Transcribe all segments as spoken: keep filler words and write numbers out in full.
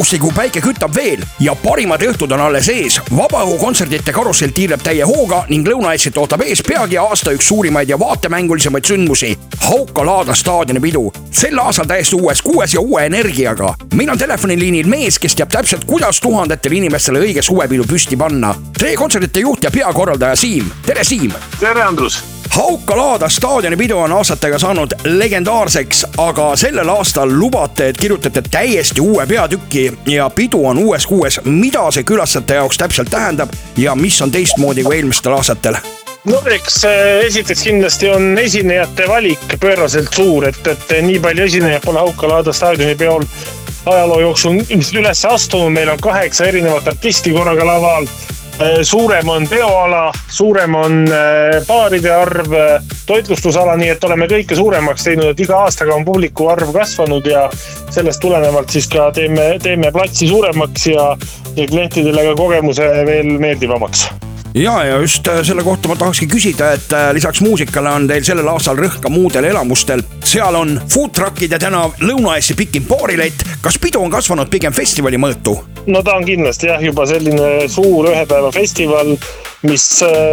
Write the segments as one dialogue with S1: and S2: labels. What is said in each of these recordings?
S1: augustikuu päike kütab veel ja parimad õhtud on alles ees. Vabaõhukontserdite karussell tiirleb täie hooga ning Lõuna-Eestit ootab ees peagi aasta üks suurimaid ja vaatemängulisemaid sündmusi. Hauka-Laada staadioni pidu. Sel aastal täiesti uues kuues ja uue energiaga. Meil on telefoniliinil mees, kes teab täpselt, kuidas tuhandetele inimestele õige suvepidu püsti panna. Tree kontserdite juht ja peakorraldaja Siim. Tere, Siim!
S2: Tere, Andrus!
S1: Hauka-Laada staadioni pidu on aastatega saanud legendaarseks, aga sellel aastal lubate, et kirjutate täiesti uue peatükki ja pidu on uues kuues. Mida see külastajate jaoks täpselt tähendab ja mis on teistmoodi kui eelmistel aastatel?
S2: No eks esiteks kindlasti on esinejate valik pööraselt suur, et, et nii palju esinejad pole Hauka-Laada staadioni peol ajaloo jooksul üles astunud. Meil on kaheksa erinevat artisti korraga laval. Suurem on peoala, suurem on baaride arv, toitlustusala, nii et oleme kõike suuremaks teinud, et iga aastaga on publiku arv kasvanud ja sellest tulenevalt siis ka teeme, teeme platsi suuremaks ja, ja klientidele ka kogemuse veel meeldivamaks.
S1: Ja, ja just selle kohta ma tahakski küsida, et lisaks muusikale on teil sellel aastal rõhka muudel elamustel. Seal on food truckide tänav, Lõuna-Eesti pikim baarilett. Kas pidu on kasvanud pigem festivali mõõtu?
S2: No ta on kindlasti jah, juba selline suur ühepäeva festival, mis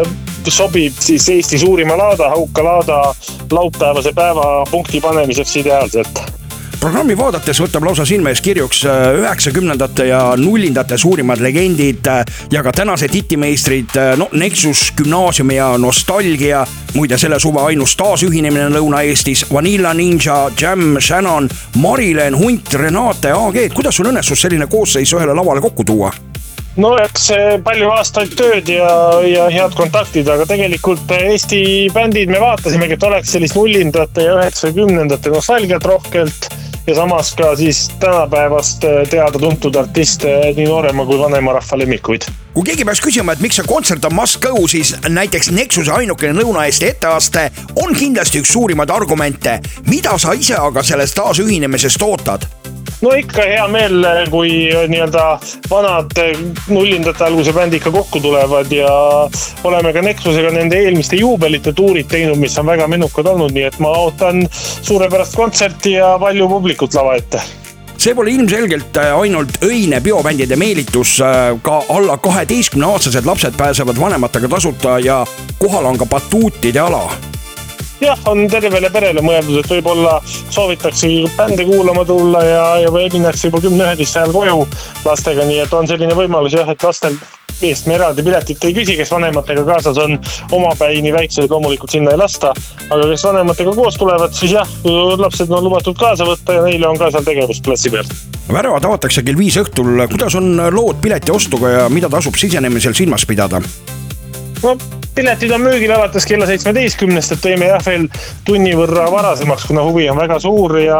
S2: sobib siis Eesti suurima laada, Hauka-Laada laupäevase päeva punkti panemiseks ideaalselt.
S1: Programmi vaadates võtab lausa silme ees kirjuks üheksakümnendate ja nullindate suurimad legendid ja ka tänased hitimeistrid, no Nexus, Gümnaasiumi ja Nostalgia, muide selle suve ainus taasühinemine Lõuna-Eestis, Vanilla Ninja, Jam, Shannon, Marilen, Hunt, Renate, A G. Kuidas sul õnnestus selline koosseis ühele lavale kokku tuua?
S2: No eks palju aastaid tööd ja, ja head kontaktid, aga tegelikult Eesti bändid me vaatasimegi, et oleks sellist nullindate ja üheksakümnendate nostalgiat rohkelt ja samas ka siis tänapäevast teada tuntud artiste nii noorema kui vanema rahva lemmikuid.
S1: Kui keegi peaks küsima, et miks see kontsert on must go, siis näiteks Nexuse ainukene Lõuna-Eesti etteaste on kindlasti üks suurimaid argumente. Mida sa ise aga sellest taasühinemisest ootad?
S2: No ikka hea meel, kui nii-öelda vanad nullindate alguse bändi ikka kokku tulevad ja oleme ka Nexusega nende eelmiste juubelite tuurid teinud, mis on väga menukad olnud, nii et ma ootan suurepärast kontserti ja palju publikut lava ette.
S1: See pole ilmselgelt ainult õine biobändide meelitus, ka alla kaheteistkümne aastased lapsed pääsevad vanematega tasuta ja kohal on ka batuutide ala.
S2: Jah, on tervele perele mõeldud, et võib-olla soovitakse bände kuulama tulla ja, ja või minnakse juba kümne üheteist ajal koju lastega, nii et on selline võimalus jah, et lastel eest me eraldi piletit ei küsi, kes vanematega kaasas on, oma päini väikseid loomulikult sinna ei lasta, aga kes vanematega koos tulevad, siis jah, lapsed on lubatud kaasa võtta ja neile on ka seal tegevust platsi peal.
S1: Väravad avatakse kell viis õhtul, kuidas on lood pileti ostuga ja mida tasub sisenemisel silmas pidada?
S2: No, piletid on müügil alates kella seitsmeteistkümnest, et teeme jah veel tunni võrra varasemaks, kuna huvi on väga suur ja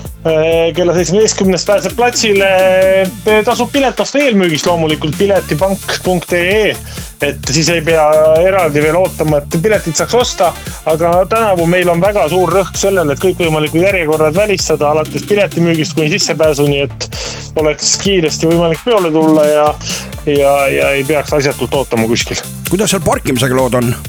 S2: kella seitsmeteistkümnest pääseb platsile, tasub pilet osta eelmüügist loomulikult piletipank punkt ee, et siis ei pea eraldi veel ootama, et piletit saaks osta, aga tänavu meil on väga suur rõhk sellele, et kõikvõimalikud järjekorrad välistada alates piletimüügist kuni sissepääsuni, et oleks kiiresti võimalik peole tulla ja, ja, ja ei peaks asjatult ootama kuskil.
S1: Kuidas seal parkimisega lood on?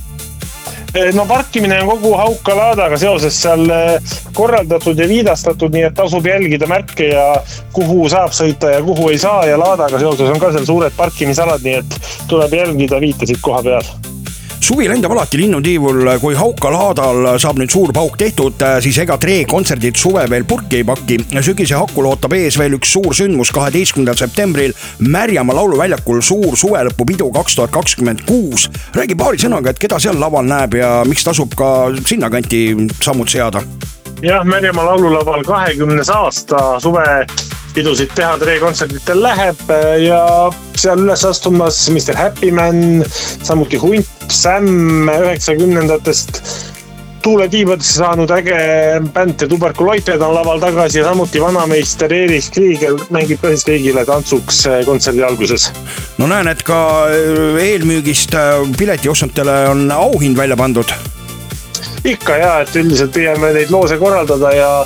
S2: No parkimine on kogu Hauka-Laadaga seoses seal korraldatud ja viidastatud, nii et tasub jälgida märke ja kuhu saab sõita ja kuhu ei saa ja Laadaga seoses on ka seal suured parkimisalad, nii et tuleb jälgida viitasid koha peal.
S1: Suvi lendab alati linnutiivul, kui Hauka-Laadal saab nüüd suur pauk tehtud, siis ega Tree kontserdid suve veel purki ei pakki. Sügise hakul ootab ees veel üks suur sündmus kaheteistkümnendal septembril Märjamaa lauluväljakul suur suvelõpu pidu kaks tuhat kakskümmend kuus. Räägi paari sõnaga, et keda seal laval näeb ja miks tasub ka sinna kanti sammud seada?
S2: Jah, Märjamaa laululaval kahekümnes aasta suve pidusid teha Tree kontserditel läheb ja seal üles astumas mister Happy Man, samuti Hunt, Sam üheksakümnendatest tuuletiibadesse saanud äge bänd ja Tuberkuloited on laval tagasi ja samuti vanameister Eris Kriegel mängib ka siis kõigile tantsuks kontserdi alguses.
S1: No näen, et ka eelmüügist pileti ostnutele on auhind välja pandud.
S2: Ikka jaa, et üldiselt püüame neid loose korraldada ja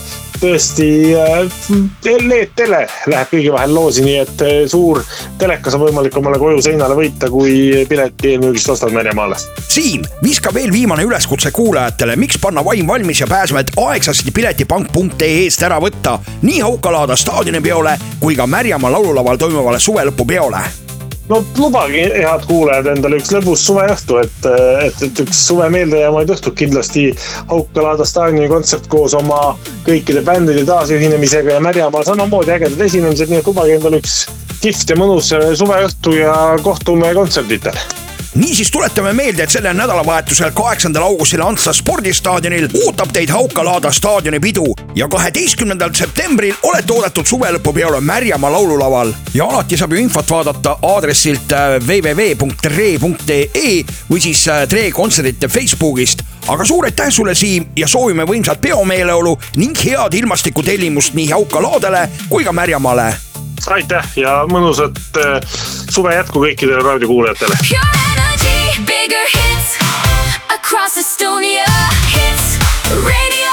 S2: tõesti L-tele läheb kõigi vahel loosi, nii et suur telekas on võimalik omale koju seinale võita, kui pileti eelmüügist ostad Märjamaale.
S1: Siim, viska veel viimane üleskutse kuulajatele, miks panna vaim valmis ja pääsmed aegsasti piletipank punkt ee eest ära võtta nii Haukalaada staadionipeole kui ka Märjamaa laululaval toimuvale suvelõpupeole.
S2: No lubagi head kuulajad endale üks lõbus suveõhtu, et, et, et üks suve meeldejäämaid õhtud kindlasti Haukalaada staadioni kontsert koos oma kõikide bändide taasühinemisega ja Märjamaal samamoodi ägedad esinemised, nii et lubagi endale üks kihvt ja mõnus suveõhtu ja kohtume kontserditel.
S1: Niisiis tuletame meelde, et selle nädalavahetusel kaheksandal augustil Antsla spordistaadionil ootab teid Haukalaada staadioni pidu ja kaheteistkümnendal septembril olete oodatud suvelõpupeole Märjamaa laululaval ja alati saab ju infot vaadata aadressilt w w w punkt tre punkt ee või siis Tre kontserdite Facebookist. Aga suur aitäh sulle, Siim, ja soovime võimsat peomeeleolu ning head ilmastikutellimust nii Haukalaadale kui ka Märjamaale.
S2: Aitäh ja mõnusat suve jätku kõikidele raadiokuulajatele.
S3: Bigger hits across Estonia, hits radio.